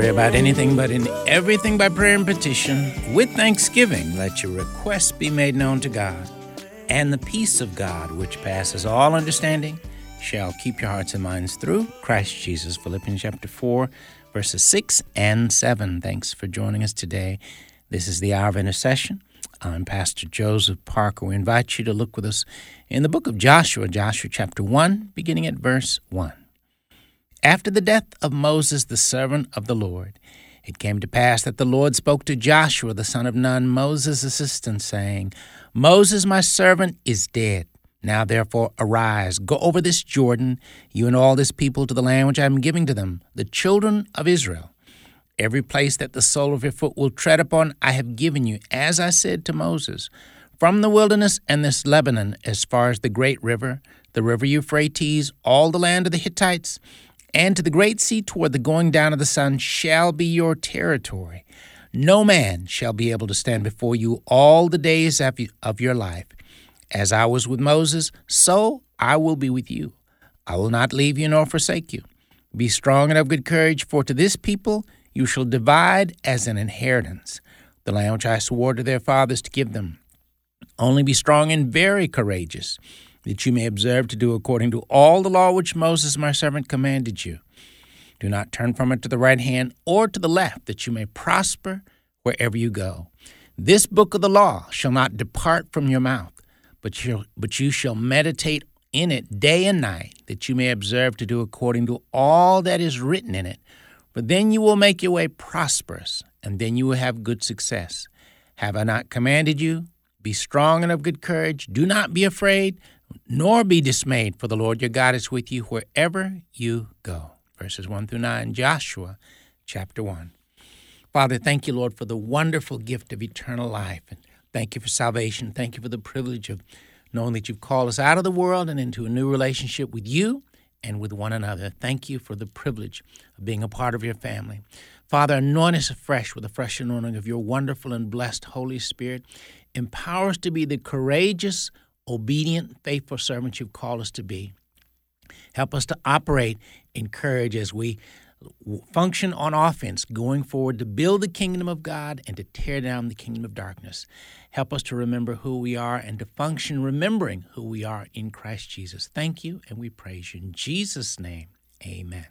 pray about anything, but in everything by prayer and petition, with thanksgiving, let your requests be made known to God. And the peace of God, which passes all understanding, shall keep your hearts and minds through Christ Jesus. Philippians chapter 4, verses 6 and 7. Thanks for joining us today. This is the Hour of Intercession. I'm Pastor Joseph Parker. We invite you to look with us in the book of Joshua, Joshua chapter 1, beginning at verse 1. After the death of Moses, the servant of the Lord, it came to pass that the Lord spoke to Joshua, the son of Nun, Moses' assistant, saying, Moses, my servant, is dead. Now therefore arise, go over this Jordan, you and all this people, to the land which I am giving to them, the children of Israel. Every place that the sole of your foot will tread upon, I have given you, as I said to Moses, from the wilderness and this Lebanon, as far as the great river, the river Euphrates, all the land of the Hittites, and to the great sea toward the going down of the sun shall be your territory. No man shall be able to stand before you all the days of your life. As I was with Moses, so I will be with you. I will not leave you nor forsake you. Be strong and of good courage, for to this people you shall divide as an inheritance the land which I swore to their fathers to give them. Only be strong and very courageous, that you may observe to do according to all the law which Moses my servant commanded you. Do not turn from it to the right hand or to the left, that you may prosper wherever you go. This book of the law shall not depart from your mouth, but you shall meditate in it day and night, that you may observe to do according to all that is written in it. For then you will make your way prosperous, and then you will have good success. Have I not commanded you? Be strong and of good courage. Do not be afraid, nor be dismayed, for the Lord your God is with you wherever you go. Verses 1 through 9, Joshua chapter 1. Father, thank you, Lord, for the wonderful gift of eternal life. And thank you for salvation. Thank you for the privilege of knowing that you've called us out of the world and into a new relationship with you and with one another. Thank you for the privilege of being a part of your family. Father, anoint us afresh with a fresh anointing of your wonderful and blessed Holy Spirit. Empower us to be the courageous, obedient, faithful servants you've called us to be. Help us to operate in courage as we function on offense, going forward to build the kingdom of God and to tear down the kingdom of darkness. Help us to remember who we are and to function remembering who we are in Christ Jesus. Thank you, and we praise you. In Jesus' name, amen.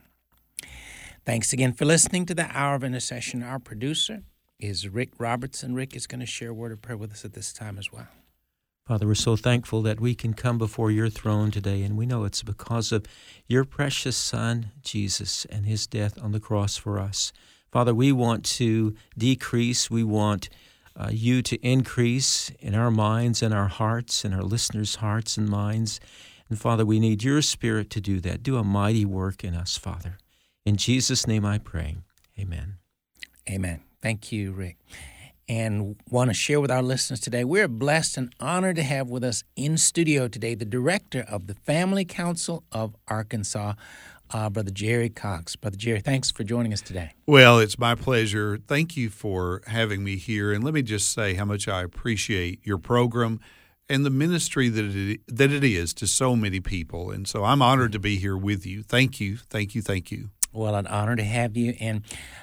Thanks again for listening to the Hour of Intercession. Our producer is Rick Robertson. Rick is going to share a word of prayer with us at this time as well. Father, we're so thankful that we can come before your throne today, and we know it's because of your precious Son, Jesus, and his death on the cross for us. Father, we want to decrease. We want you to increase in our minds and our hearts and our listeners' hearts and minds. And Father, we need your Spirit to do that. Do a mighty work in us, Father. In Jesus' name I pray. Amen. Amen. Thank you, Rick. And want to share with our listeners today, we're blessed and honored to have with us in studio today the director of the Family Council of Arkansas, Brother Jerry Cox. Brother Jerry, thanks for joining us today. Well, it's my pleasure. Thank you for having me here. And let me just say how much I appreciate your program and the ministry that it is to so many people. And so I'm honored to be here with you. Thank you, thank you, thank you. Well, an honor to have you. And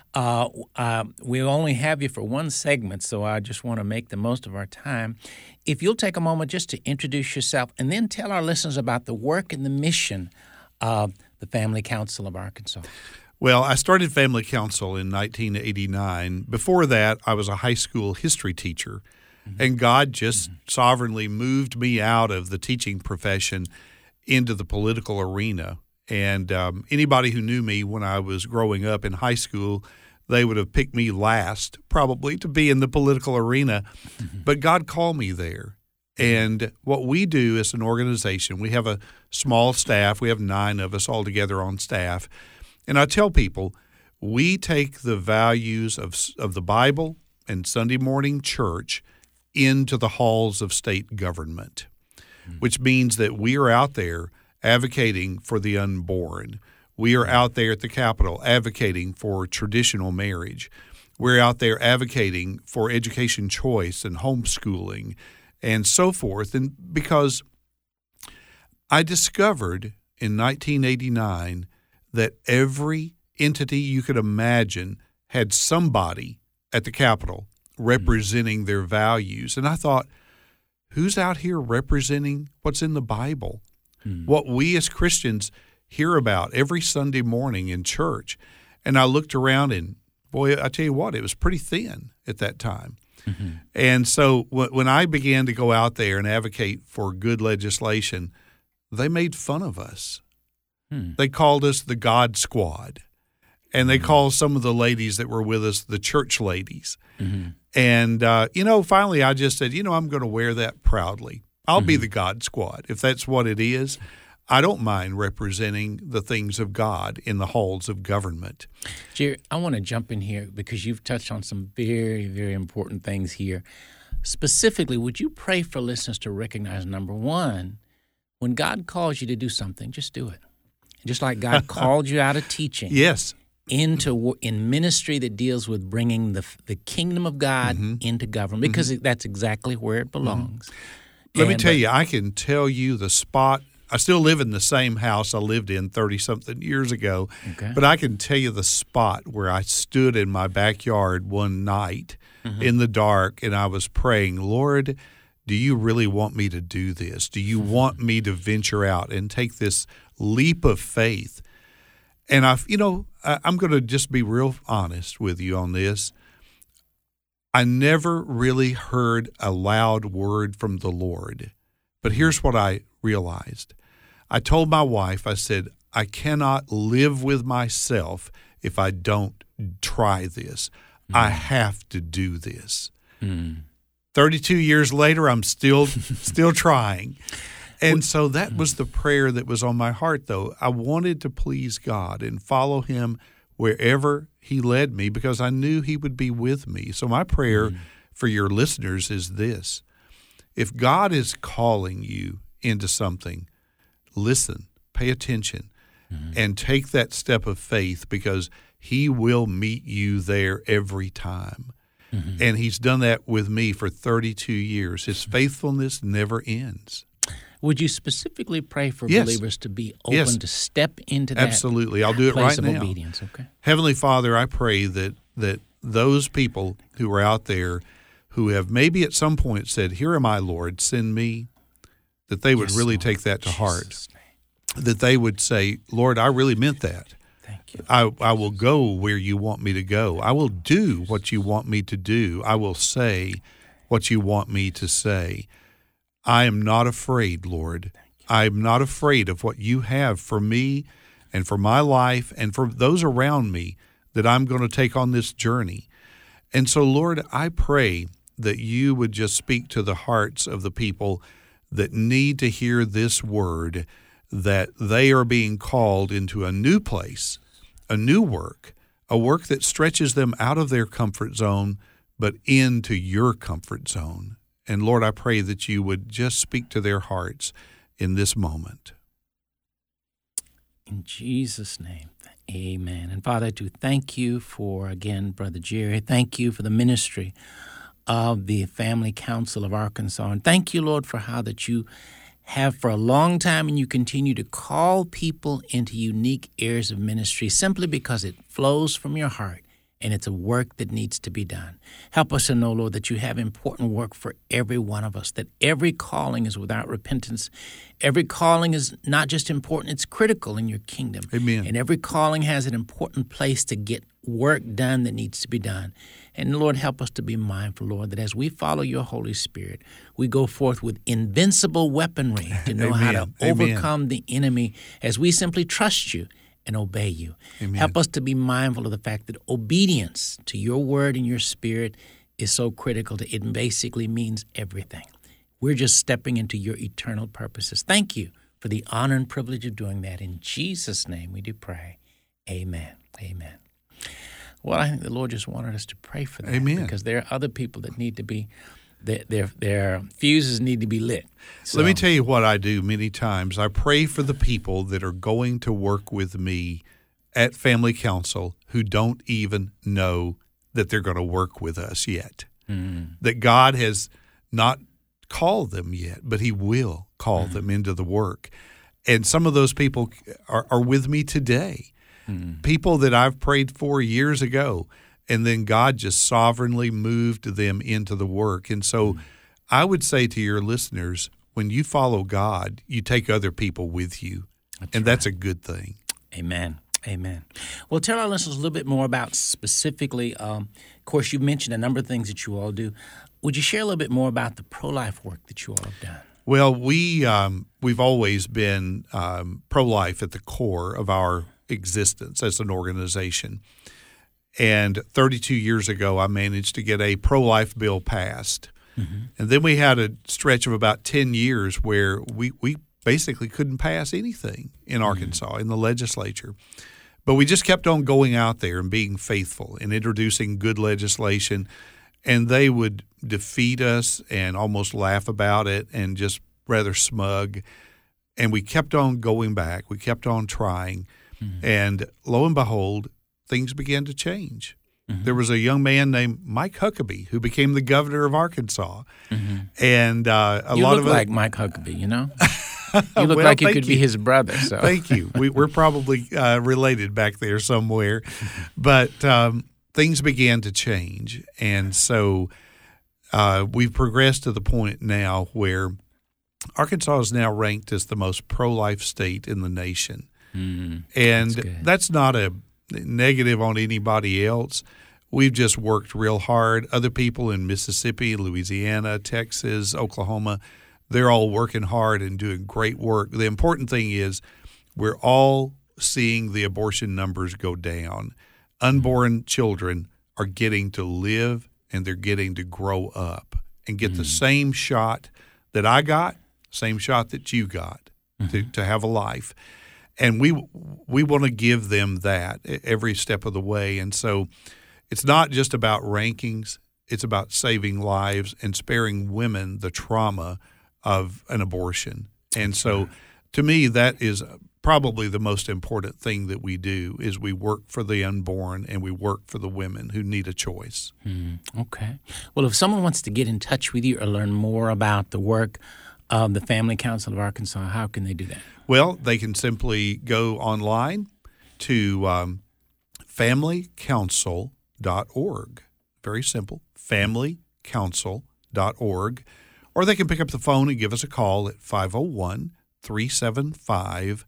we only have you for one segment, so I just want to make the most of our time. If you'll take a moment just to introduce yourself and then tell our listeners about the work and the mission of the Family Council of Arkansas. Well, I started Family Council in 1989. Before that, I was a high school history teacher, and God just sovereignly moved me out of the teaching profession into the political arena. And anybody who knew me when I was growing up in high school, they would have picked me last probably to be in the political arena. But God called me there. And what we do as an organization, we have a small staff. We have 9 of us all together on staff. And I tell people, we take the values of the Bible and Sunday morning church into the halls of state government, which means that we are out there advocating for the unborn. We are out there at the Capitol advocating for traditional marriage. We're out there advocating for education choice and homeschooling and so forth. And because I discovered in 1989 that every entity you could imagine had somebody at the Capitol representing their values. And I thought, who's out here representing what's in the Bible? What we as Christians hear about every Sunday morning in church. And I looked around and, boy, I tell you what, it was pretty thin at that time. And so when I began to go out there and advocate for good legislation, they made fun of us. They called us the God Squad. And they called some of the ladies that were with us the church ladies. And, finally I just said, I'm going to wear that proudly. I'll be the God Squad. If that's what it is, I don't mind representing the things of God in the halls of government. Jerry, I want to jump in here because you've touched on some very, very important things here. Specifically, would you pray for listeners to recognize, number one, when God calls you to do something, just do it. Just like God called you out of teaching. Yes. In ministry that deals with bringing the kingdom of God into government, because that's exactly where it belongs. Let me tell you, I can tell you the spot. I still live in the same house I lived in 30-something years ago, but I can tell you the spot where I stood in my backyard one night in the dark, and I was praying, Lord, do you really want me to do this? Do you want me to venture out and take this leap of faith? And I'm going to just be real honest with you on this. I never really heard a loud word from the Lord. But here's what I realized. I told my wife, I said, I cannot live with myself if I don't try this. I have to do this. 32 years later, I'm still trying. And so that was the prayer that was on my heart, though. I wanted to please God and follow Him wherever He led me because I knew He would be with me. So my prayer for your listeners is this. If God is calling you into something, listen, pay attention, and take that step of faith because He will meet you there every time. And He's done that with me for 32 years. His faithfulness never ends. Would you specifically pray for believers to be open to step into that Absolutely. I'll do it place right of now. obedience? Okay. Heavenly Father, I pray that those people who are out there who have maybe at some point said, here am I, Lord, send me, that they would really take that to heart. That they would say, Lord, I really meant that. Thank you. I will go where you want me to go. I will do what you want me to do. I will say what you want me to say. I am not afraid, Lord. I am not afraid of what you have for me and for my life and for those around me that I'm going to take on this journey. And so, Lord, I pray that you would just speak to the hearts of the people that need to hear this word, that they are being called into a new place, a new work, a work that stretches them out of their comfort zone, but into your comfort zone. And Lord, I pray that you would just speak to their hearts in this moment. In Jesus' name, amen. And Father, I do thank you for, again, Brother Jerry. Thank you for the ministry of the Family Council of Arkansas. And thank you, Lord, for how that you have for a long time and you continue to call people into unique areas of ministry simply because it flows from your heart. And it's a work that needs to be done. Help us to know, Lord, that you have important work for every one of us, that every calling is without repentance. Every calling is not just important, it's critical in your kingdom. Amen. And every calling has an important place to get work done that needs to be done. And, Lord, help us to be mindful, Lord, that as we follow your Holy Spirit, we go forth with invincible weaponry to know how to overcome the enemy as we simply trust you and obey you. Amen. Help us to be mindful of the fact that obedience to your word and your spirit is so critical to it basically means everything. We're just stepping into your eternal purposes. Thank you for the honor and privilege of doing that. In Jesus' name we do pray. Amen. Amen. Well, I think the Lord just wanted us to pray for that. Amen. Because there are other people that need to be, their fuses need to be lit. So, let me tell you what I do many times. I pray for the people that are going to work with me at Family Council who don't even know that they're going to work with us yet. That God has not called them yet, but He will call them into the work. And some of those people are with me today. People that I've prayed for years ago, and then God just sovereignly moved them into the work. And so I would say to your listeners, when you follow God, you take other people with you, that's a good thing. Amen. Amen. Well, tell our listeners a little bit more about specifically, of course, you mentioned a number of things that you all do. Would you share a little bit more about the pro-life work that you all have done? Well, we've always been pro-life at the core of our existence as an organization. And 32 years ago, I managed to get a pro-life bill passed. And then we had a stretch of about 10 years where we basically couldn't pass anything in Arkansas, in the legislature. But we just kept on going out there and being faithful and introducing good legislation, and they would defeat us and almost laugh about it and just rather smug. And we kept on going back. We kept on trying. And lo and behold, things began to change. There was a young man named Mike Huckabee who became the governor of Arkansas. And you look like Mike Huckabee, you know? You look like you could be his brother. So. Thank you. We're probably related back there somewhere. But things began to change. And so we've progressed to the point now where Arkansas is now ranked as the most pro-life state in the nation. And that's not a negative on anybody else. We've just worked real hard. Other people in Mississippi, Louisiana, Texas, Oklahoma, they're all working hard and doing great work. The important thing is we're all seeing the abortion numbers go down. Unborn children are getting to live and they're getting to grow up and get the same shot that I got, same shot that you got to have a life. And we want to give them that every step of the way. And so it's not just about rankings. It's about saving lives and sparing women the trauma of an abortion. And so to me, that is probably the most important thing that we do is we work for the unborn and we work for the women who need a choice. Okay. Well, if someone wants to get in touch with you or learn more about the work of the Family Council of Arkansas, how can they do that? Well, they can simply go online to familycouncil.org. Very simple, familycouncil.org. Or they can pick up the phone and give us a call at 501-375-7000,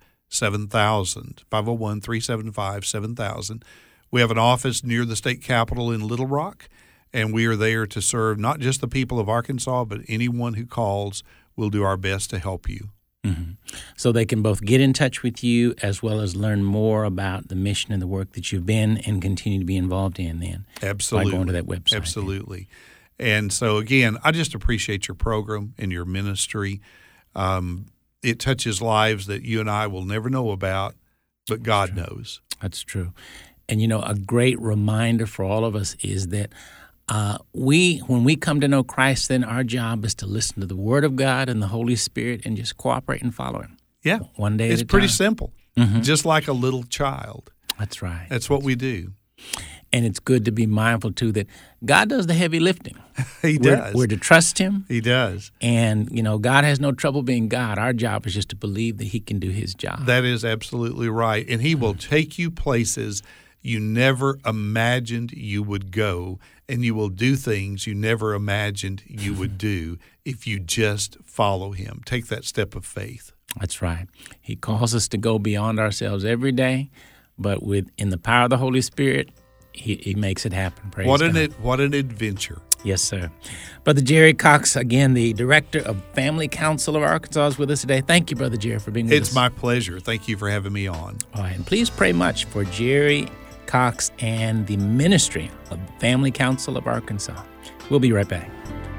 501-375-7000. We have an office near the state capitol in Little Rock, and we are there to serve not just the people of Arkansas, but anyone who calls. We'll do our best to help you. So they can both get in touch with you as well as learn more about the mission and the work that you've been and continue to be involved in then. Absolutely. By going to that website. Absolutely. And so, again, I just appreciate your program and your ministry. It touches lives that you and I will never know about, but God knows. That's true. And, you know, a great reminder for all of us is that when we come to know Christ, then our job is to listen to the Word of God and the Holy Spirit and just cooperate and follow Him. Yeah. One day at a time. It's pretty simple, just like a little child. That's right. That's what we do. And it's good to be mindful, too, that God does the heavy lifting. He does. We're to trust Him. He does. And, you know, God has no trouble being God. Our job is just to believe that He can do His job. That is absolutely right. And He will take you places you never imagined you would go, and you will do things you never imagined you would do if you just follow Him. Take that step of faith. That's right. He calls us to go beyond ourselves every day, but in the power of the Holy Spirit, He makes it happen. Praise God. What an adventure. Yes, sir. Brother Jerry Cox, again, the Director of Family Council of Arkansas, is with us today. Thank you, Brother Jerry, for being with us. It's my pleasure. Thank you for having me on. All right, and please pray much for Jerry Cox and the ministry of Family Council of Arkansas. We'll be right back.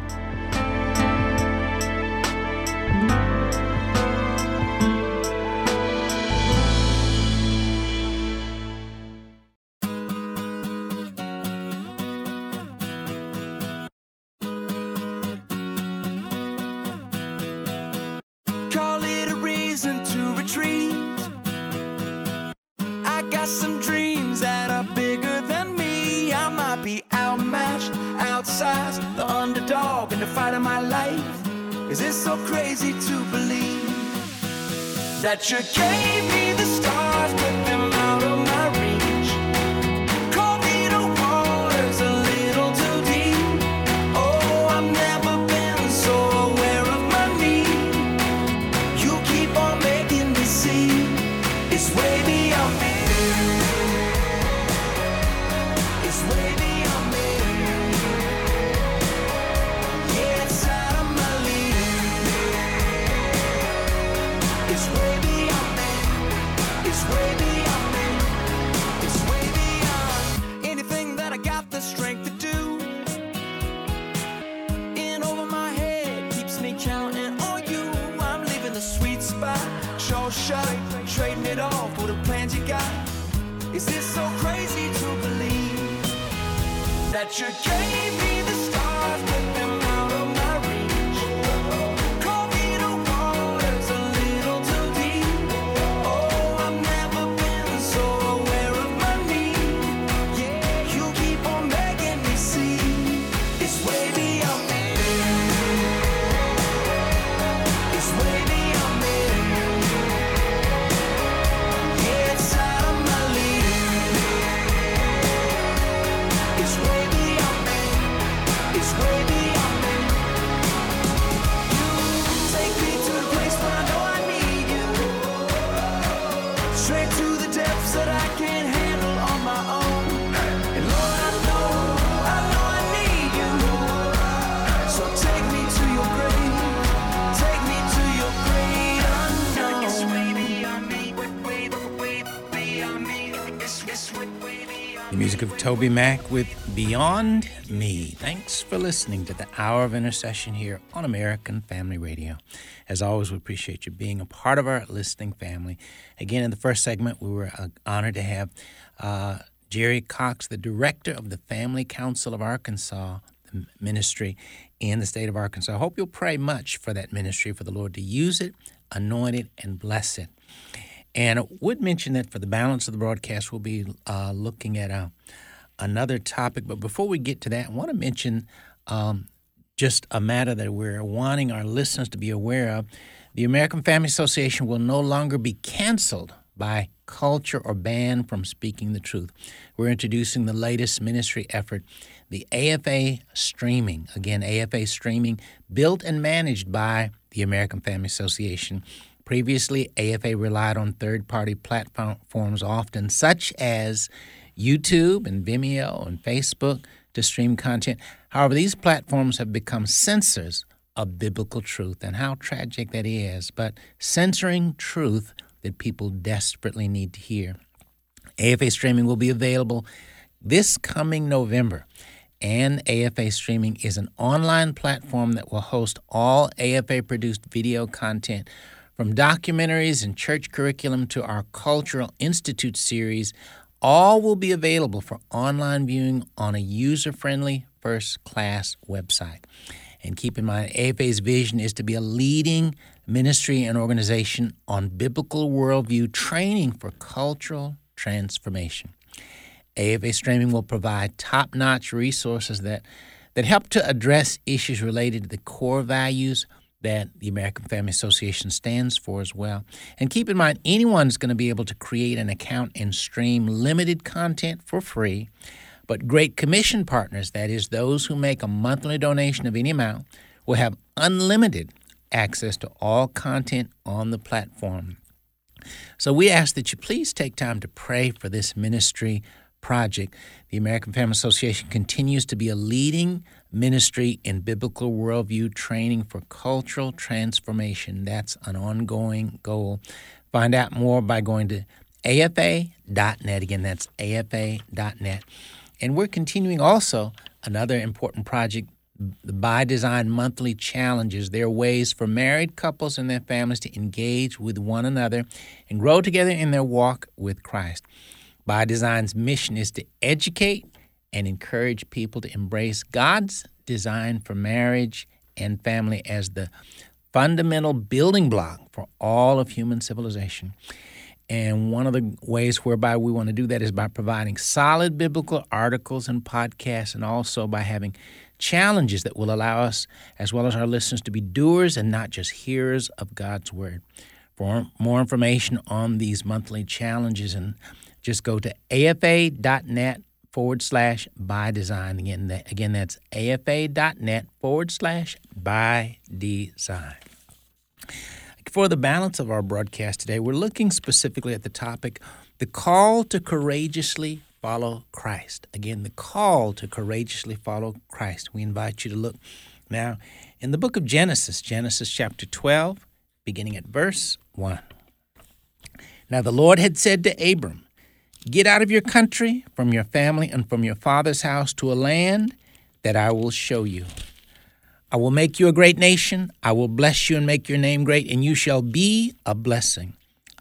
Call it a reason to retreat. I got some dreams that are bigger than me. I might be outmatched, outsized, the underdog in the fight of my life. Is it so crazy to believe that you gave me the stars, put them out of my reach? Call me the water shot, trading it all for the plans you got. Is this so crazy to believe that you gave me the stars, put them out of my reach? Call me the waters a little too deep. Oh, I've never been so aware of my need. Yeah, you keep on making me see it's way beyond me. It's way beyond me. Yeah, it's out of my league. It's way beyond me. It's way beyond me. You take me to the place where I know I need you. Straight to the depths that I can't handle on my own. And Lord, I know I need you. So take me to your grave. Take me to your great unknown. It's way beyond me. Way beyond me. It's way beyond. The music of Toby Mac with Beyond Me. Thanks for listening to the Hour of Intercession here on American Family Radio. As always, we appreciate you being a part of our listening family. Again, in the first segment, we were honored to have Jerry Cox, the director of the Family Council of Arkansas, the ministry in the state of Arkansas. I hope you'll pray much for that ministry, for the Lord to use it, anoint it, and bless it. And I would mention that for the balance of the broadcast, we'll be looking at another topic. But before we get to that, I want to mention just a matter that we're wanting our listeners to be aware of. The American Family Association will no longer be canceled by culture or banned from speaking the truth. We're introducing the latest ministry effort, the AFA Streaming. Again, AFA Streaming, built and managed by the American Family Association. Previously, AFA relied on third-party platforms often, such as YouTube and Vimeo and Facebook, to stream content. However, these platforms have become censors of biblical truth, and how tragic that is, but censoring truth that people desperately need to hear. AFA Streaming will be available this coming November, and AFA Streaming is an online platform that will host all AFA-produced video content, from documentaries and church curriculum to our Cultural Institute series. All will be available for online viewing on a user-friendly, first-class website. And keep in mind, AFA's vision is to be a leading ministry and organization on biblical worldview training for cultural transformation. AFA Streaming will provide top-notch resources that help to address issues related to the core values that the American Family Association stands for as well. And keep in mind, anyone's going to be able to create an account and stream limited content for free, but Great Commission partners, that is, those who make a monthly donation of any amount, will have unlimited access to all content on the platform. So we ask that you please take time to pray for this ministry project. The American Family Association continues to be a leading ministry in biblical worldview training for cultural transformation. That's an ongoing goal. Find out more by going to afa.net. Again, that's afa.net. And we're continuing also another important project, the By Design Monthly Challenges. They're ways for married couples and their families to engage with one another and grow together in their walk with Christ. By Design's mission is to educate and encourage people to embrace God's design for marriage and family as the fundamental building block for all of human civilization. And one of the ways whereby we want to do that is by providing solid biblical articles and podcasts, and also by having challenges that will allow us, as well as our listeners, to be doers and not just hearers of God's Word. For more information on these monthly challenges, and just go to afa.net/by design. Again, that's afa.net/by design. For the balance of our broadcast today, we're looking specifically at the topic, the call to courageously follow Christ. Again, the call to courageously follow Christ. We invite you to look now in the book of Genesis, Genesis chapter 12, beginning at verse 1. Now the Lord had said to Abram, "Get out of your country, from your family, and from your father's house to a land that I will show you. I will make you a great nation. I will bless you and make your name great, and you shall be a blessing.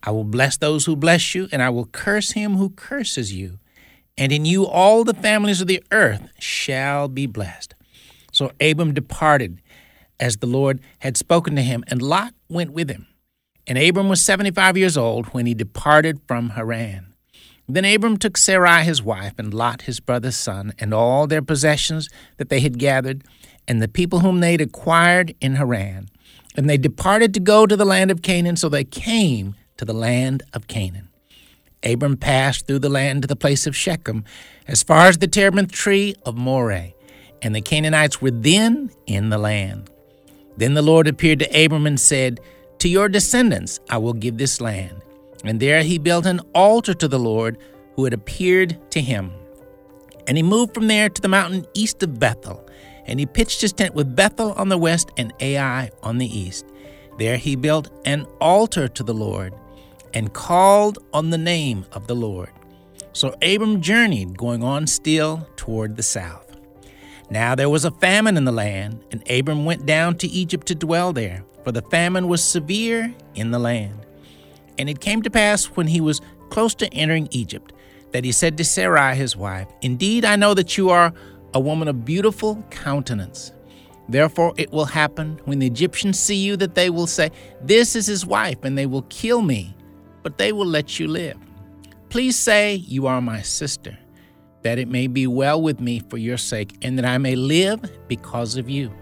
I will bless those who bless you, and I will curse him who curses you. And in you all the families of the earth shall be blessed. So Abram departed as the Lord had spoken to him, and Lot went with him. And Abram was 75 years old when he departed from Haran. Then Abram took Sarai his wife, and Lot his brother's son, and all their possessions that they had gathered, and the people whom they had acquired in Haran. And they departed to go to the land of Canaan, so they came to the land of Canaan. Abram passed through the land to the place of Shechem, as far as the terebinth tree of Moreh, and the Canaanites were then in the land. Then the Lord appeared to Abram and said, To your descendants I will give this land. And there he built an altar to the Lord who had appeared to him. And he moved from there to the mountain east of Bethel, and he pitched his tent with Bethel on the west and Ai on the east. There he built an altar to the Lord and called on the name of the Lord. So Abram journeyed, going on still toward the south. Now there was a famine in the land, and Abram went down to Egypt to dwell there, for the famine was severe in the land. And it came to pass when he was close to entering Egypt, that he said to Sarai his wife, Indeed, I know that you are a woman of beautiful countenance. Therefore it will happen when the Egyptians see you that they will say, This is his wife, and they will kill me, but they will let you live. Please say, You are my sister, that it may be well with me for your sake, and that I may live because of you.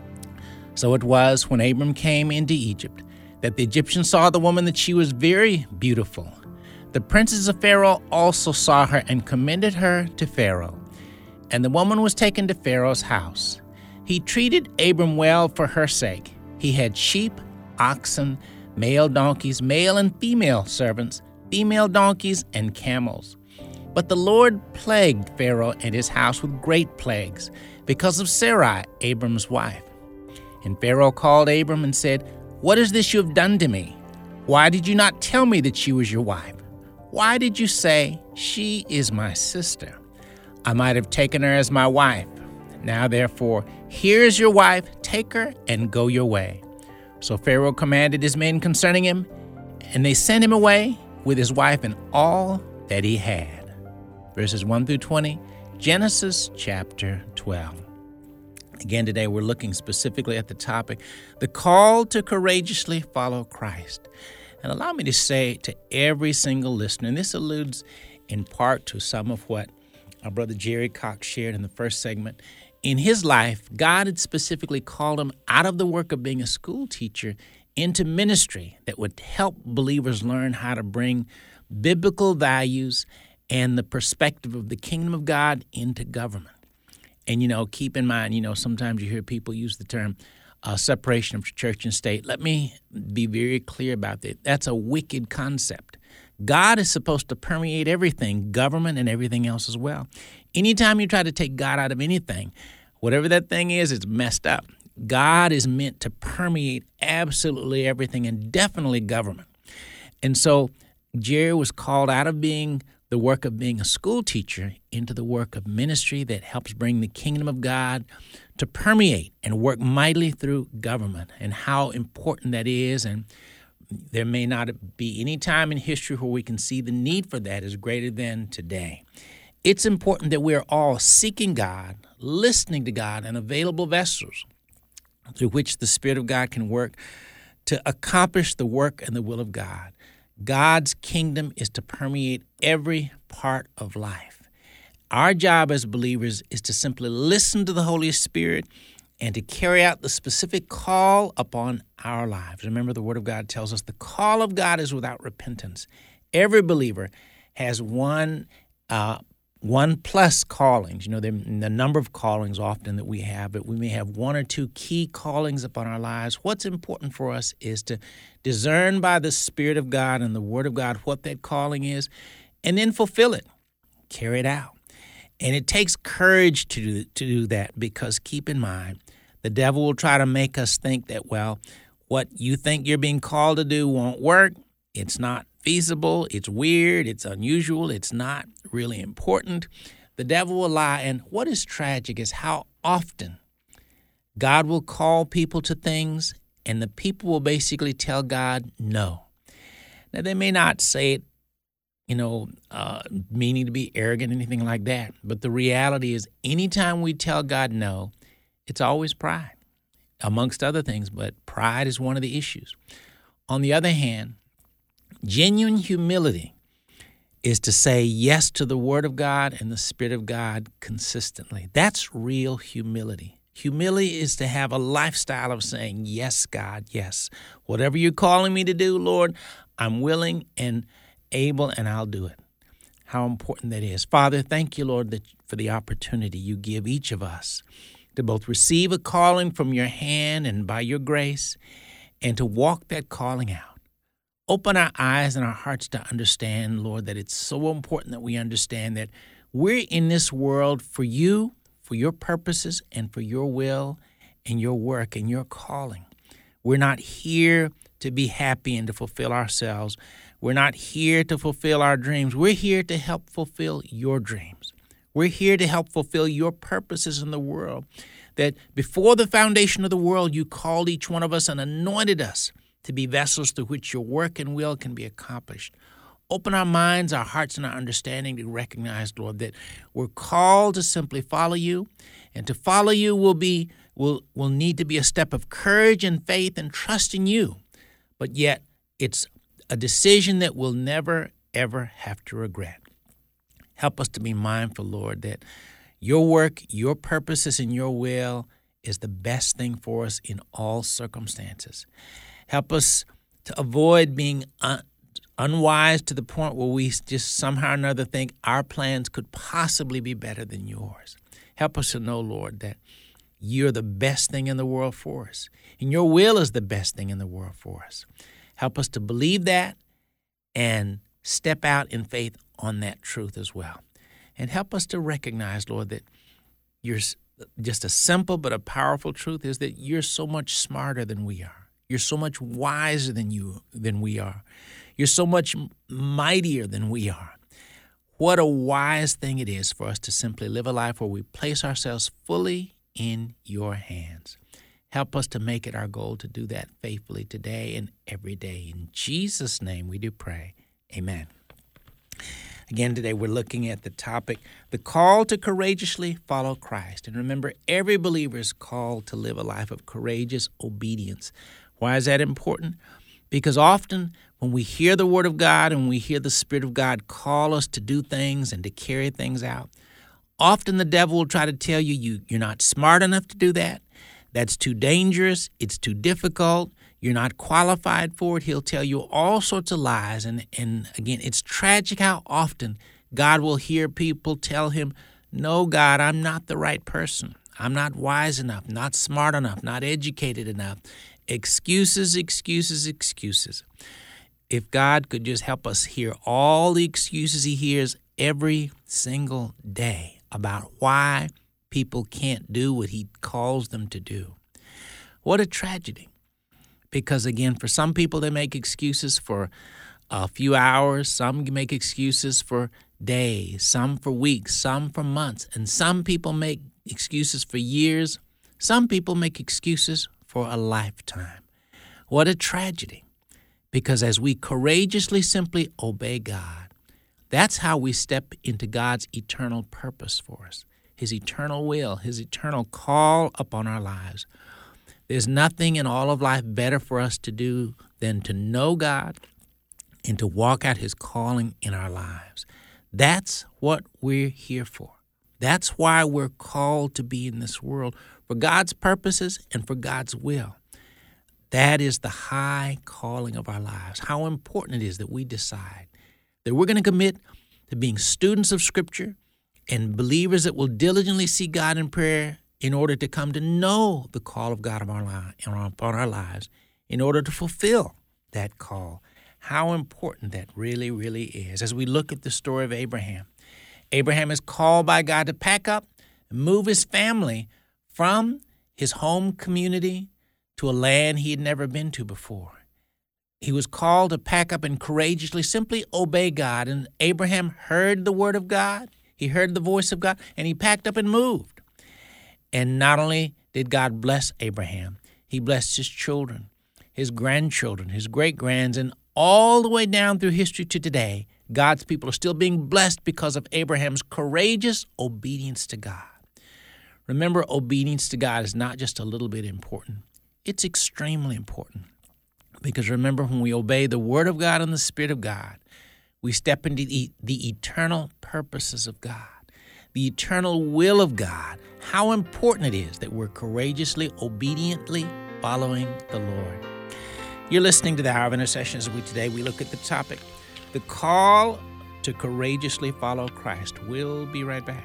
So it was when Abram came into Egypt, that the Egyptians saw the woman that she was very beautiful. The princes of Pharaoh also saw her and commended her to Pharaoh. And the woman was taken to Pharaoh's house. He treated Abram well for her sake. He had sheep, oxen, male donkeys, male and female servants, female donkeys, and camels. But the Lord plagued Pharaoh and his house with great plagues because of Sarai, Abram's wife. And Pharaoh called Abram and said, What is this you have done to me? Why did you not tell me that she was your wife? Why did you say, She is my sister? I might have taken her as my wife. Now therefore, here is your wife, take her and go your way. So Pharaoh commanded his men concerning him, and they sent him away with his wife and all that he had. Verses 1 through 20, Genesis chapter 12. Again, today we're looking specifically at the topic, the call to courageously follow Christ. And allow me to say to every single listener, and this alludes in part to some of what our brother Jerry Cox shared in the first segment. In his life, God had specifically called him out of the work of being a school teacher into ministry that would help believers learn how to bring biblical values and the perspective of the kingdom of God into government. And, keep in mind, sometimes you hear people use the term separation of church and state. Let me be very clear about that. That's a wicked concept. God is supposed to permeate everything, government and everything else as well. Anytime you try to take God out of anything, whatever that thing is, it's messed up. God is meant to permeate absolutely everything, and definitely government. And so Jerry was called out of being the work of being a school teacher into the work of ministry that helps bring the kingdom of God to permeate and work mightily through government, and how important that is. And there may not be any time in history where we can see the need for that is greater than today. It's important that we're all seeking God, listening to God, and available vessels through which the Spirit of God can work to accomplish the work and the will of God. God's kingdom is to permeate every part of life. Our job as believers is to simply listen to the Holy Spirit and to carry out the specific call upon our lives. Remember, the Word of God tells us the call of God is without repentance. Every believer has one plus callings. The number of callings often that we have, but we may have one or two key callings upon our lives. What's important for us is to discern by the Spirit of God and the Word of God what that calling is, and then fulfill it, carry it out. And it takes courage to do that, because keep in mind, the devil will try to make us think that, what you think you're being called to do won't work. It's not feasible. It's weird. It's unusual. It's not really important. The devil will lie. And what is tragic is how often God will call people to things, and the people will basically tell God no. Now, they may not say it, meaning to be arrogant, anything like that. But the reality is, anytime we tell God no, it's always pride, amongst other things. But pride is one of the issues. On the other hand, genuine humility is to say yes to the Word of God and the Spirit of God consistently. That's real humility. Humility is to have a lifestyle of saying, yes, God, yes. Whatever you're calling me to do, Lord, I'm willing and able, and I'll do it. How important that is. Father, thank you, Lord, for the opportunity you give each of us to both receive a calling from your hand and by your grace, and to walk that calling out. Open our eyes and our hearts to understand, Lord, that it's so important that we understand that we're in this world for you, for your purposes, and for your will and your work and your calling. We're not here to be happy and to fulfill ourselves. We're not here to fulfill our dreams. We're here to help fulfill your dreams. We're here to help fulfill your purposes in the world, that before the foundation of the world, you called each one of us and anointed us to be vessels through which your work and will can be accomplished. Open our minds, our hearts, and our understanding to recognize, Lord, that we're called to simply follow you, and to follow you will need to be a step of courage and faith and trust in you. But yet, it's a decision that we'll never, ever have to regret. Help us to be mindful, Lord, that your work, your purposes, and your will is the best thing for us in all circumstances. Help us to avoid being unwise to the point where we just somehow or another think our plans could possibly be better than yours. Help us to know, Lord, that you're the best thing in the world for us, and your will is the best thing in the world for us. Help us to believe that and step out in faith on that truth as well. And help us to recognize, Lord, that you're just a simple but a powerful truth is that you're so much smarter than we are. You're so much wiser than we are. You're so much mightier than we are. What a wise thing it is for us to simply live a life where we place ourselves fully in your hands. Help us to make it our goal to do that faithfully today and every day. In Jesus' name we do pray. Amen. Again, today we're looking at the topic, the call to courageously follow Christ. And remember, every believer is called to live a life of courageous obedience. Why is that important? Because often when we hear the Word of God and we hear the Spirit of God call us to do things and to carry things out, often the devil will try to tell you're not smart enough to do that. That's too dangerous. It's too difficult. You're not qualified for it. He'll tell you all sorts of lies. And again, it's tragic how often God will hear people tell him, no, God, I'm not the right person. I'm not wise enough, not smart enough, not educated enough. Excuses, excuses, excuses. If God could just help us hear all the excuses he hears every single day about why people can't do what he calls them to do. What a tragedy. Because again, for some people, they make excuses for a few hours. Some make excuses for days, some for weeks, some for months. And some people make excuses for years. Some people make excuses for a lifetime. What a tragedy. Because as we courageously simply obey God, that's how we step into God's eternal purpose for us, his eternal will, his eternal call upon our lives. There's nothing in all of life better for us to do than to know God and to walk out his calling in our lives. That's what we're here for. That's why we're called to be in this world, for God's purposes and for God's will. That is the high calling of our lives. How important it is that we decide that we're going to commit to being students of Scripture and believers that will diligently seek God in prayer in order to come to know the call of God upon our lives, in order to fulfill that call. How important that really, really is. As we look at the story of Abraham, Abraham is called by God to pack up and move his family from his home community to a land he had never been to before. He was called to pack up and courageously simply obey God. And Abraham heard the word of God, he heard the voice of God, and he packed up and moved. And not only did God bless Abraham, he blessed his children, his grandchildren, his great-grands, and all the way down through history to today, God's people are still being blessed because of Abraham's courageous obedience to God. Remember, obedience to God is not just a little bit important. It's extremely important. Because remember, when we obey the Word of God and the Spirit of God, we step into the eternal purposes of God, the eternal will of God. How important it is that we're courageously, obediently following the Lord. You're listening to the Hour of Intercession. As today we look at the topic, the call to courageously follow Christ. We'll be right back.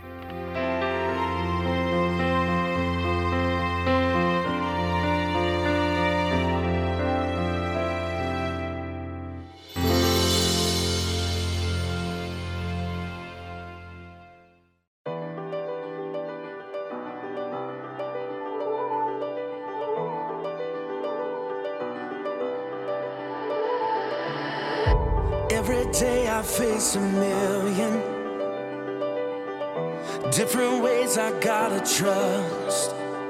Every day I face a million different ways I gotta trust,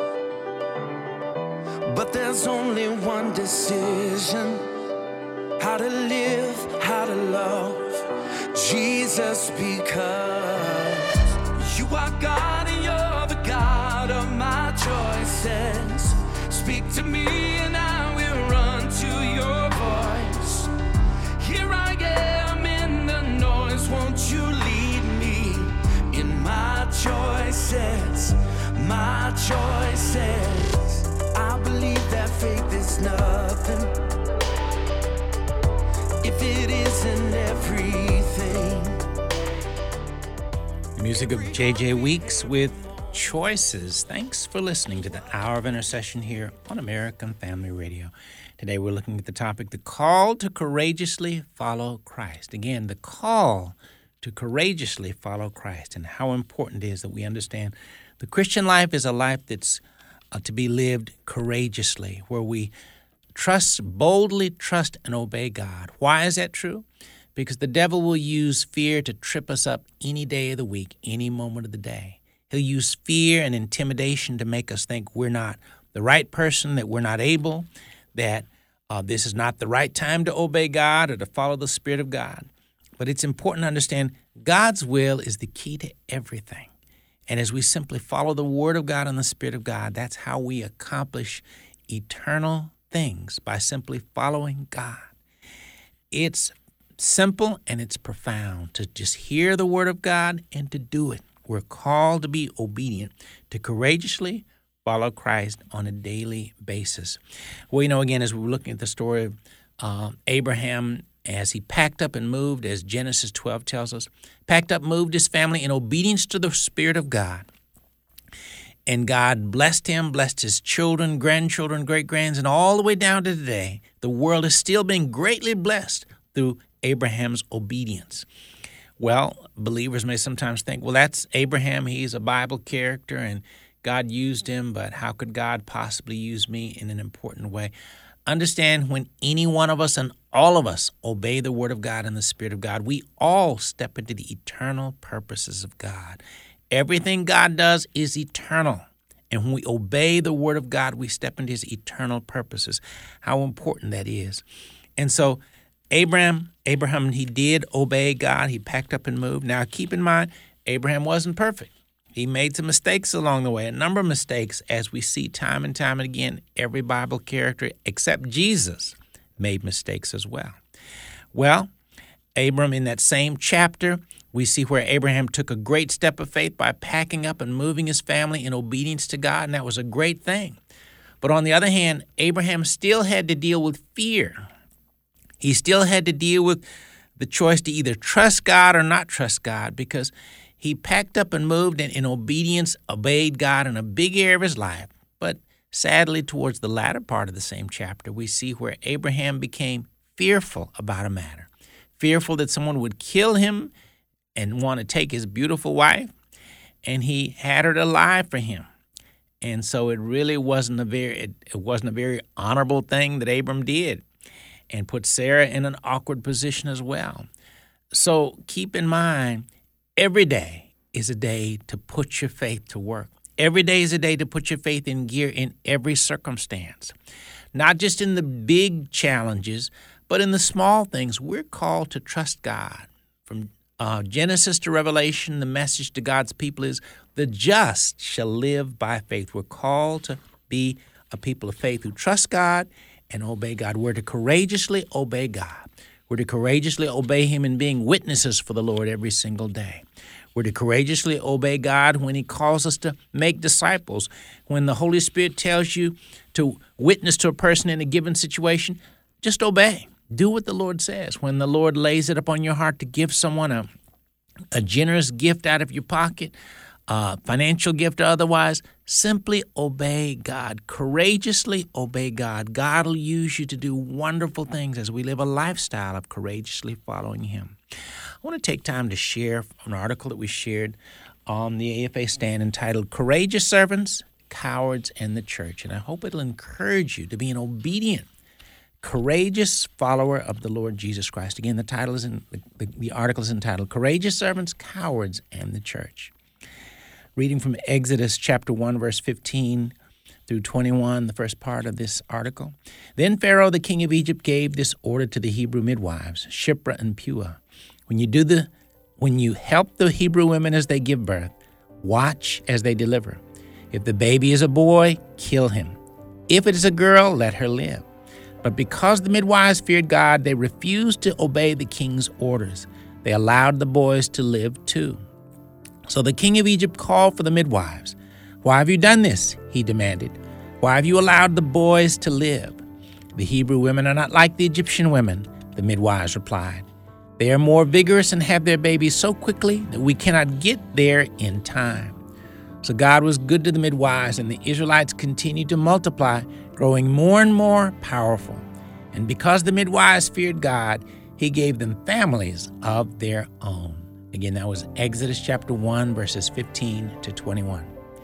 but there's only one decision: how to live, how to love Jesus, because you are God and you're the God of my choices. Speak to me and I will run to your voice. Here I am in the noise, won't you lead me in my choices, my choices. I believe that faith is nothing if it isn't everything. Music of J.J. Weeks with Choices. Thanks for listening to the Hour of Intercession here on American Family Radio. Today we're looking at the topic, the call to courageously follow Christ. Again, the call to courageously follow Christ, and how important it is that we understand the Christian life is a life that's to be lived courageously, where we boldly trust and obey God. Why is that true? Because the devil will use fear to trip us up any day of the week, any moment of the day. He'll use fear and intimidation to make us think we're not the right person, that we're not able, that this is not the right time to obey God or to follow the Spirit of God. But it's important to understand God's will is the key to everything. And as we simply follow the Word of God and the Spirit of God, that's how we accomplish eternal things, by simply following God. It's simple and it's profound to just hear the Word of God and to do it. We're called to be obedient, to courageously follow Christ on a daily basis. Well, again, as we're looking at the story of Abraham, as he packed up and moved, as Genesis 12 tells us, packed up, moved his family in obedience to the Spirit of God. And God blessed him, blessed his children, grandchildren, great-grands, and all the way down to today. The world is still being greatly blessed through Abraham's obedience. Well, believers may sometimes think, well, that's Abraham. He's a Bible character, and God used him, but how could God possibly use me in an important way? Understand, when any one of us and all of us obey the Word of God and the Spirit of God, we all step into the eternal purposes of God. Everything God does is eternal. And when we obey the Word of God, we step into His eternal purposes. How important that is. And so Abraham, he did obey God. He packed up and moved. Now, keep in mind, Abraham wasn't perfect. He made some mistakes along the way, a number of mistakes, as we see time and time again. Every Bible character except Jesus made mistakes as well. Well, Abram, in that same chapter, we see where Abraham took a great step of faith by packing up and moving his family in obedience to God, and that was a great thing. But on the other hand, Abraham still had to deal with fear. He still had to deal with the choice to either trust God or not trust God, because he packed up and moved and in obedience obeyed God in a big area of his life. But sadly, towards the latter part of the same chapter, we see where Abraham became fearful about a matter, fearful that someone would kill him and want to take his beautiful wife, and he had her to lie for him. And so it really wasn't a very honorable thing that Abram did, and put Sarah in an awkward position as well. So keep in mind, every day is a day to put your faith to work. Every day is a day to put your faith in gear in every circumstance. Not just in the big challenges, But in the small things, we're called to trust God. From Genesis to Revelation, the message to God's people is, the just shall live by faith. We're called to be a people of faith who trust God and obey God. We're to courageously obey God. We're to courageously obey Him in being witnesses for the Lord every single day. We're to courageously obey God when He calls us to make disciples. When the Holy Spirit tells you to witness to a person in a given situation, just obey. Do what the Lord says. When the Lord lays it upon your heart to give someone a generous gift out of your pocket, financial gift or otherwise, simply obey God. Courageously obey God. God will use you to do wonderful things as we live a lifestyle of courageously following Him. I want to take time to share an article that we shared on the AFA stand entitled Courageous Servants, Cowards, and the Church. And I hope it'll encourage you to be an obedient, courageous follower of the Lord Jesus Christ. Again, the article is entitled Courageous Servants, Cowards, and the Church. Reading from Exodus chapter 1, verse 15 through 21, the first part of this article. Then Pharaoh, the king of Egypt, gave this order to the Hebrew midwives, Shiphrah and Puah. When you help the Hebrew women as they give birth, watch as they deliver. If the baby is a boy, kill him. If it is a girl, let her live. But because the midwives feared God, they refused to obey the king's orders. They allowed the boys to live too. So the king of Egypt called for the midwives. Why have you done this? He demanded. Why have you allowed the boys to live? The Hebrew women are not like the Egyptian women, the midwives replied. They are more vigorous and have their babies so quickly that we cannot get there in time. So God was good to the midwives, and the Israelites continued to multiply, growing more and more powerful. And because the midwives feared God, He gave them families of their own. Again, that was Exodus chapter 1, verses 15 to 21.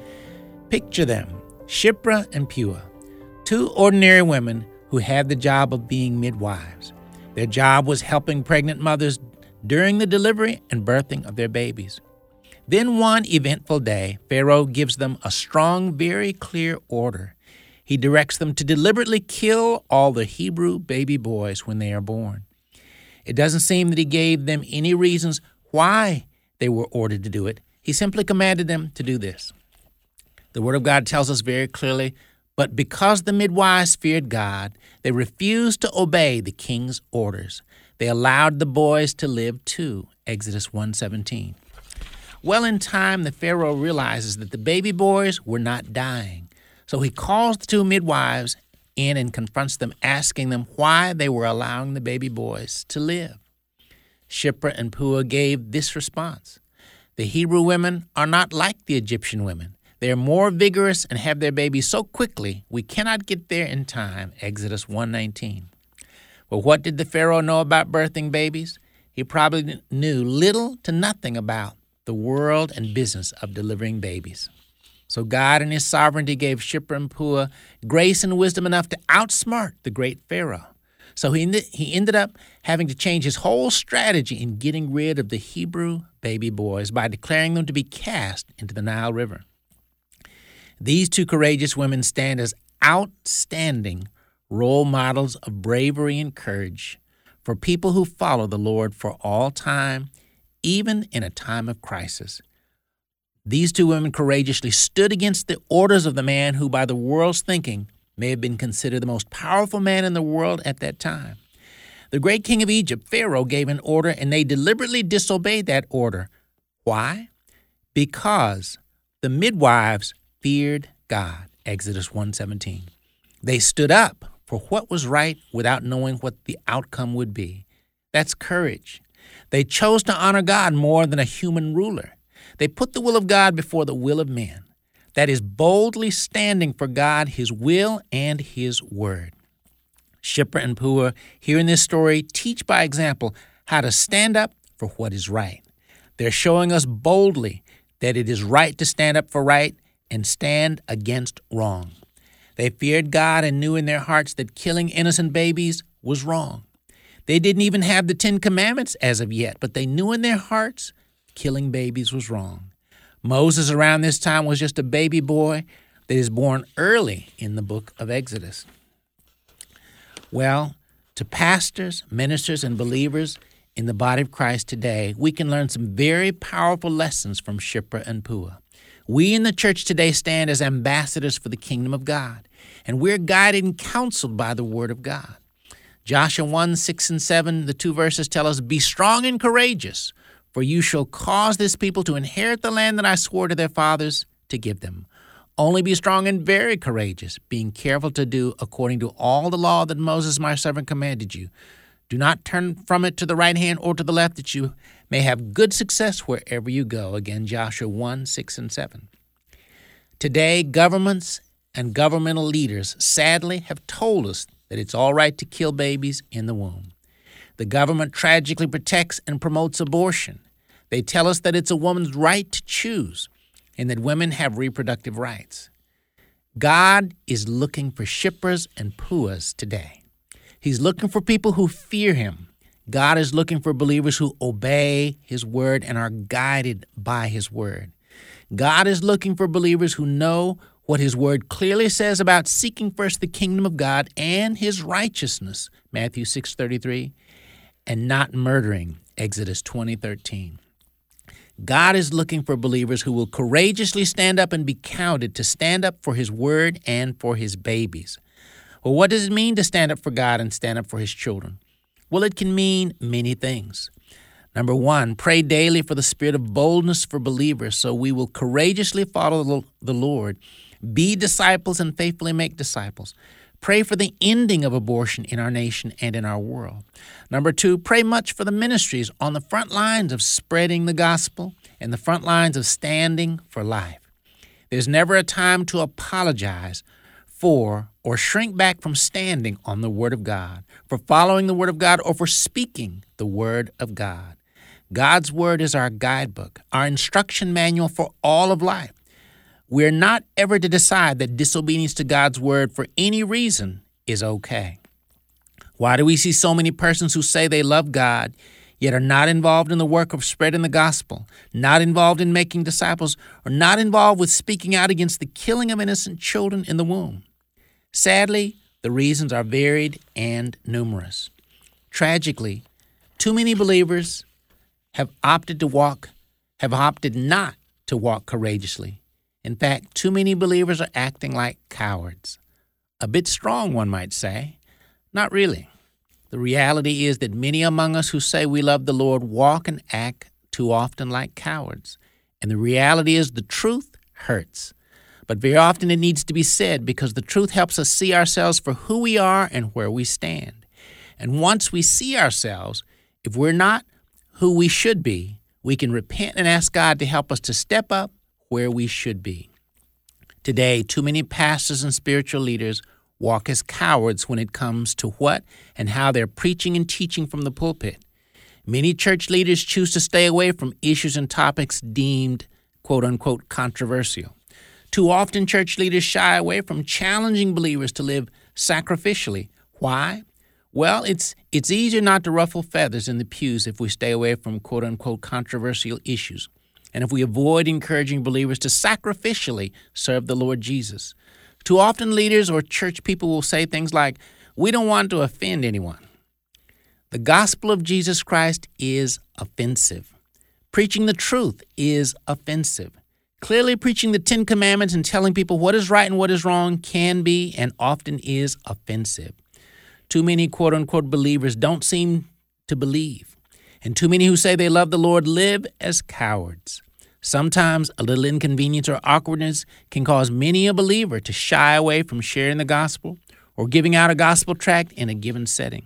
Picture them, Shiphrah and Puah, two ordinary women who had the job of being midwives. Their job was helping pregnant mothers during the delivery and birthing of their babies. Then one eventful day, Pharaoh gives them a strong, very clear order. He directs them to deliberately kill all the Hebrew baby boys when they are born. It doesn't seem that he gave them any reasons why they were ordered to do it. He simply commanded them to do this. The Word of God tells us very clearly, but because the midwives feared God, they refused to obey the king's orders. They allowed the boys to live too, Exodus 1:17. Well, in time, the Pharaoh realizes that the baby boys were not dying. So he calls the two midwives in and confronts them, asking them why they were allowing the baby boys to live. Shiphrah and Puah gave this response. The Hebrew women are not like the Egyptian women. They are more vigorous and have their babies so quickly we cannot get there in time, Exodus 1:19. Well, what did the Pharaoh know about birthing babies? He probably knew little to nothing about the world and business of delivering babies. So God in His sovereignty gave Shiphrah and Puah grace and wisdom enough to outsmart the great Pharaoh. So he ended up having to change his whole strategy in getting rid of the Hebrew baby boys by declaring them to be cast into the Nile River. These two courageous women stand as outstanding role models of bravery and courage for people who follow the Lord for all time, even in a time of crisis. These two women courageously stood against the orders of the man who, by the world's thinking, may have been considered the most powerful man in the world at that time. The great king of Egypt, Pharaoh, gave an order, and they deliberately disobeyed that order. Why? Because the midwives feared God, Exodus 1:17. They stood up for what was right without knowing what the outcome would be. That's courage. They chose to honor God more than a human ruler. They put the will of God before the will of men. That is boldly standing for God, His will, and His word. Shiphrah and Puah, here in this story, teach by example how to stand up for what is right. They're showing us boldly that it is right to stand up for right and stand against wrong. They feared God and knew in their hearts that killing innocent babies was wrong. They didn't even have the 10 Commandments as of yet, but they knew in their hearts killing babies was wrong. Moses around this time was just a baby boy that is born early in the book of Exodus. Well, To pastors, ministers, and believers in the body of Christ today, we can learn some very powerful lessons from Shiphrah and Puah. We in the church today stand as ambassadors for the kingdom of God, and we're guided and counseled by the Word of God. Joshua 1:6-7, the two verses tell us, "Be strong and courageous, for you shall cause this people to inherit the land that I swore to their fathers to give them. Only be strong and very courageous, being careful to do according to all the law that Moses my servant commanded you. Do not turn from it to the right hand or to the left, that you may have good success wherever you go." Again, Joshua 1:6-7. Today, governments and governmental leaders sadly have told us that it's all right to kill babies in the womb. The government tragically protects and promotes abortion. They tell us that it's a woman's right to choose and that women have reproductive rights. God is looking for Shiphrahs and Puahs today. He's looking for people who fear Him. God is looking for believers who obey His word and are guided by His word. God is looking for believers who know what His word clearly says about seeking first the kingdom of God and His righteousness, Matthew 6:33, and not murdering, Exodus 20:13. God is looking for believers who will courageously stand up and be counted to stand up for His word and for His babies. Well, what does it mean to stand up for God and stand up for His children? Well, it can mean many things. Number one, pray daily for the spirit of boldness for believers so we will courageously follow the Lord, be disciples, and faithfully make disciples. Pray for the ending of abortion in our nation and in our world. Number two, pray much for the ministries on the front lines of spreading the gospel and the front lines of standing for life. There's never a time to apologize for or shrink back from standing on the Word of God, for following the Word of God, or for speaking the Word of God. God's Word is our guidebook, our instruction manual for all of life. We're not ever to decide that disobedience to God's Word for any reason is okay. Why do we see so many persons who say they love God, yet are not involved in the work of spreading the gospel, not involved in making disciples, or not involved with speaking out against the killing of innocent children in the womb? Sadly, the reasons are varied and numerous. Tragically, too many believers have opted not to walk courageously. In fact, too many believers are acting like cowards. A bit strong, one might say. Not really. The reality is that many among us who say we love the Lord walk and act too often like cowards. And the reality is the truth hurts. But very often it needs to be said because the truth helps us see ourselves for who we are and where we stand. And once we see ourselves, if we're not who we should be, we can repent and ask God to help us to step up where we should be. Today, too many pastors and spiritual leaders walk as cowards when it comes to what and how they're preaching and teaching from the pulpit. Many church leaders choose to stay away from issues and topics deemed, quote-unquote, controversial. Too often, church leaders shy away from challenging believers to live sacrificially. Why? Well, it's easier not to ruffle feathers in the pews if we stay away from, quote-unquote, controversial issues, and if we avoid encouraging believers to sacrificially serve the Lord Jesus. Too often, leaders or church people will say things like, "We don't want to offend anyone." The gospel of Jesus Christ is offensive. Preaching the truth is offensive. Clearly preaching the 10 Commandments and telling people what is right and what is wrong can be and often is offensive. Too many quote-unquote believers don't seem to believe, and too many who say they love the Lord live as cowards. Sometimes a little inconvenience or awkwardness can cause many a believer to shy away from sharing the gospel or giving out a gospel tract in a given setting.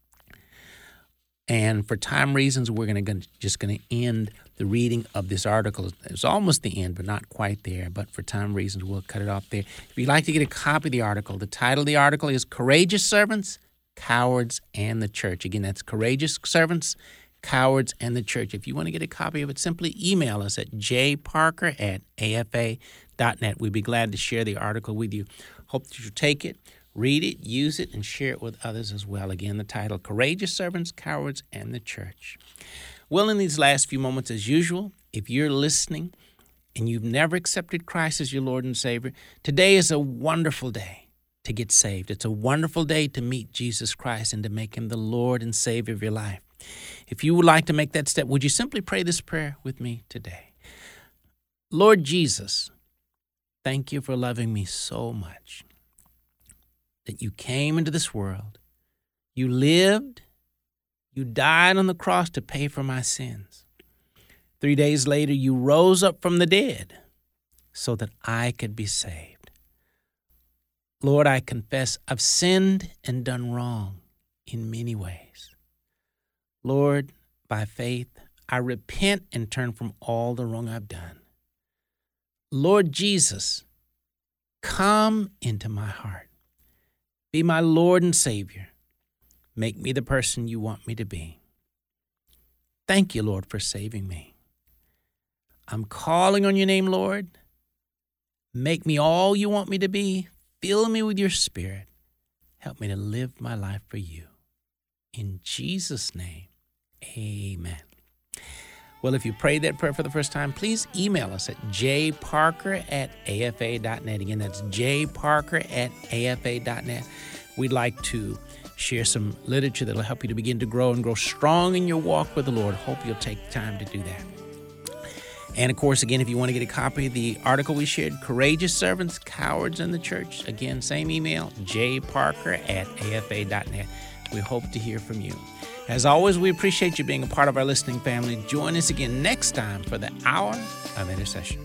And for time reasons, we're just going to end the reading of this article. It's almost the end, but not quite there. But for time reasons, we'll cut it off there. If you'd like to get a copy of the article, the title of the article is Courageous Servants, Cowards, and the Church. Again, that's Courageous Servants, Cowards, and the Church. If you want to get a copy of it, simply email us at jparker@afa.net. We'd be glad to share the article with you. Hope that you'll take it, read it, use it, and share it with others as well. Again, the title, Courageous Servants, Cowards, and the Church. Well, in these last few moments, as usual, if you're listening and you've never accepted Christ as your Lord and Savior, today is a wonderful day. to get saved. It's a wonderful day to meet Jesus Christ and to make him the Lord and Savior of your life. If you would like to make that step, would you simply pray this prayer with me today? Lord Jesus, thank you for loving me so much that you came into this world. You lived, you died on the cross to pay for my sins. 3 days later, you rose up from the dead so that I could be saved. Lord, I confess I've sinned and done wrong in many ways. Lord, by faith, I repent and turn from all the wrong I've done. Lord Jesus, come into my heart. Be my Lord and Savior. Make me the person you want me to be. Thank you, Lord, for saving me. I'm calling on your name, Lord. Make me all you want me to be. Fill me with your Spirit. Help me to live my life for you. In Jesus' name, amen. Well, if you prayed that prayer for the first time, please email us at jparker@afa.net. Again, that's jparker@afa.net. We'd like to share some literature that will help you to begin to grow and grow strong in your walk with the Lord. Hope you'll take time to do that. And, of course, again, if you want to get a copy of the article we shared, Courageous Servants, Cowards in the Church, again, same email, jparker@afa.net. We hope to hear from you. As always, we appreciate you being a part of our listening family. Join us again next time for the Hour of Intercession.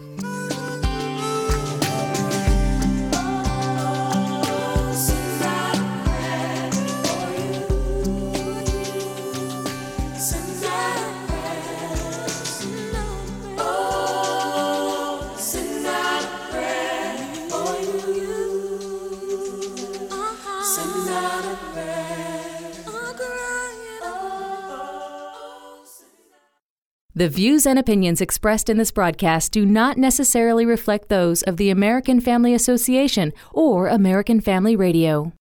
The views and opinions expressed in this broadcast do not necessarily reflect those of the American Family Association or American Family Radio.